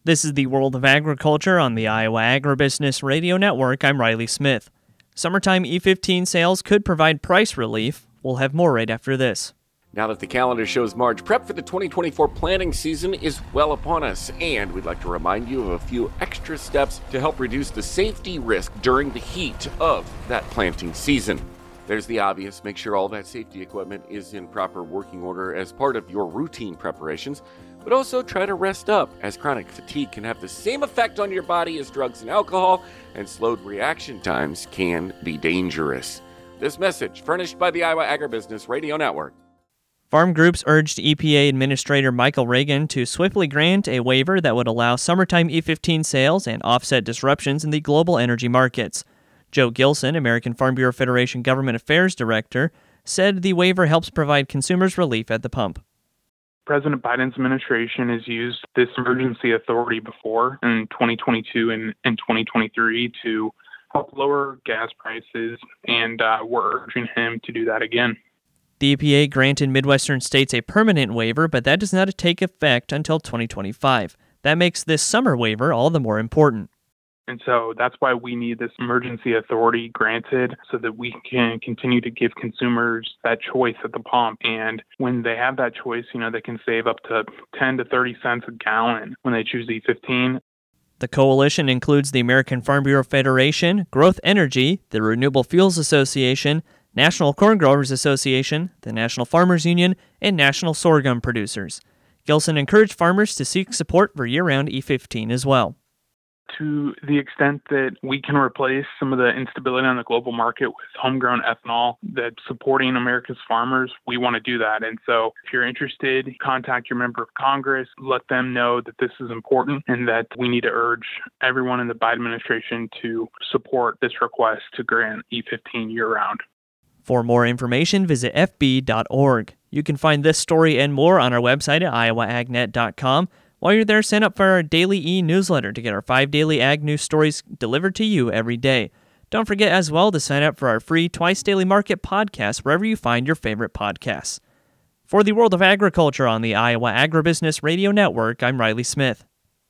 This is the World of Agriculture on the Iowa Agribusiness Radio Network. I'm Riley Smith. Summertime E15 sales could provide price relief. We'll have more right after this. Now that the calendar shows March, prep for the 2024 planting season is well upon us, and we'd like to remind you of a few extra steps to help reduce the safety risk during the heat of that planting season. There's the obvious: make sure all that safety equipment is in proper working order as part of your routine preparations, but also try to rest up, as chronic fatigue can have the same effect on your body as drugs and alcohol, and slowed reaction times can be dangerous. This message furnished by the Iowa Agribusiness Radio Network. Farm groups urged EPA Administrator Michael Regan to swiftly grant a waiver that would allow summertime E15 sales and offset disruptions in the global energy markets. Joe Gilson, American Farm Bureau Federation Government Affairs Director, said the waiver helps provide consumers relief at the pump. President Biden's administration has used this emergency authority before in 2022 and 2023 to help lower gas prices, and we're urging him to do that again. The EPA granted Midwestern states a permanent waiver, but that does not take effect until 2025. That makes this summer waiver all the more important. And so that's why we need this emergency authority granted, so that we can continue to give consumers that choice at the pump. And when they have that choice, they can save up to 10 to 30 cents a gallon when they choose E15. The coalition includes the American Farm Bureau Federation, Growth Energy, the Renewable Fuels Association, National Corn Growers Association, the National Farmers Union, and National Sorghum Producers. Gilson encouraged farmers to seek support for year-round E15 as well. To the extent that we can replace some of the instability on the global market with homegrown ethanol that's supporting America's farmers, we want to do that. And so if you're interested, contact your member of Congress, let them know that this is important and that we need to urge everyone in the Biden administration to support this request to grant E15 year-round. For more information, visit fb.org. You can find this story and more on our website at iowaagnet.com. While you're there, sign up for our daily e-newsletter to get our 5 daily ag news stories delivered to you every day. Don't forget as well to sign up for our free Twice Daily Market podcast wherever you find your favorite podcasts. For the World of Agriculture on the Iowa Agribusiness Radio Network, I'm Riley Smith.